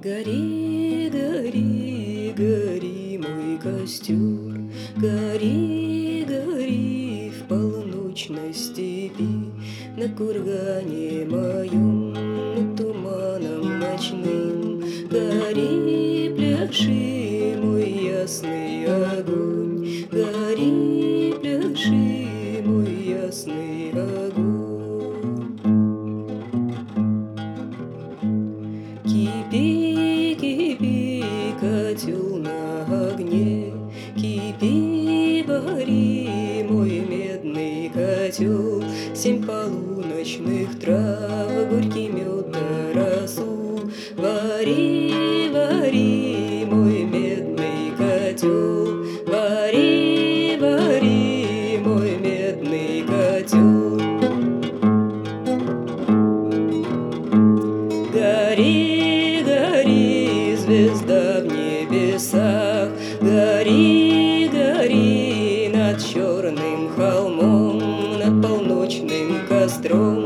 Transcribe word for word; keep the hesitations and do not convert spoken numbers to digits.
Гори, гори, гори, мой костер, гори, гори в полночной степи, на кургане моем, над туманом ночным. Гори, пляши, мой ясный огонь, гори, пляши, мой ясный огонь. Кипи, кипи, котел на огне, кипи, вари, мой медный котел. Семь полуночных трав, горький мед да росу. Вари, вари, мой медный котел, вари, вари, мой медный котел. Гори, гори, звезда в небесах, гори, гори над черным холмом, над полночным костром.